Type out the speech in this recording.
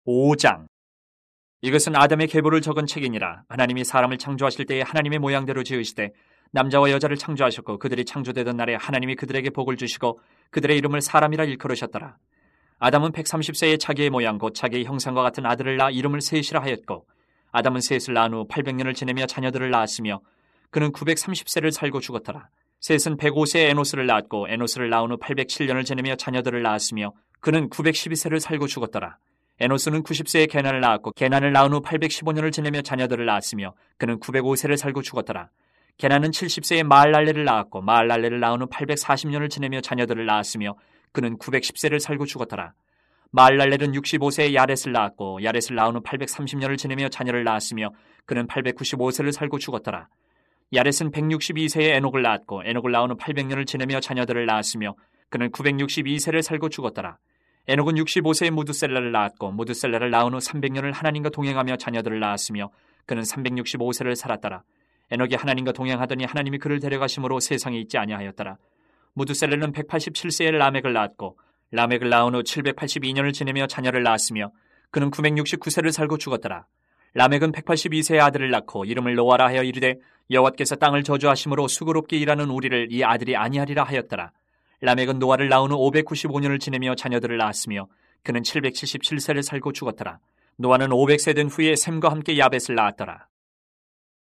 5장. 이것은 아담의 계보를 적은 책이니라. 하나님이 사람을 창조하실 때에 하나님의 모양대로 지으시되 남자와 여자를 창조하셨고 그들이 창조되던 날에 하나님이 그들에게 복을 주시고 그들의 이름을 사람이라 일컬으셨더라. 아담은 130세에 자기의 모양 곧 자기의 형상과 같은 아들을 낳아 이름을 셋이라 하였고 아담은 셋을 낳은 후 800년을 지내며 자녀들을 낳았으며 그는 930세를 살고 죽었더라. 셋은 105세에 에노스를 낳았고 에노스를 낳은 후 807년을 지내며 자녀들을 낳았으며 그는 912세를 살고 죽었더라. 에노스는 90세에 게난을 낳았고 게난을 낳은 후 815년을 지내며 자녀들을 낳았으며 그는 905세를 살고 죽었더라. 게난은 70세에 마할랄레를 낳았고 마할랄레를 낳은 후 840년을 지내며 자녀들을 낳았으며 그는 910세를 살고 죽었더라. 마할랄렐은 65세에 야렛을 낳았고 야렛을 낳은 후 830년을 지내며 자녀를 낳았으며 그는 895세를 살고 죽었더라. 야렛은 162세에 에녹을 낳았고 에녹을 낳은 후 800년을 지내며 자녀들을 낳았으며 그는 962세를 살고 죽었더라. 에녹은 65세에 무두셀라를 낳았고 무두셀라를 낳은 후 300년을 하나님과 동행하며 자녀들을 낳았으며 그는 365세를 살았더라. 에녹이 하나님과 동행하더니 하나님이 그를 데려가심으로 세상에 있지 아니하였더라. 무두셀라는 187세에 라멕을 낳았고 라멕을 낳은 후 782년을 지내며 자녀를 낳았으며 그는 969세를 살고 죽었더라. 라멕은 182세의 아들을 낳고 이름을 노아라 하여 이르되 여호와께서 땅을 저주하심으로 수고롭게 일하는 우리를 이 아들이 아니하리라 하였더라. 라멕은 노아를 낳은 후 595년을 지내며 자녀들을 낳았으며 그는 777세를 살고 죽었더라. 노아는 500세 된 후에 셈과 함께 야벳을 낳았더라.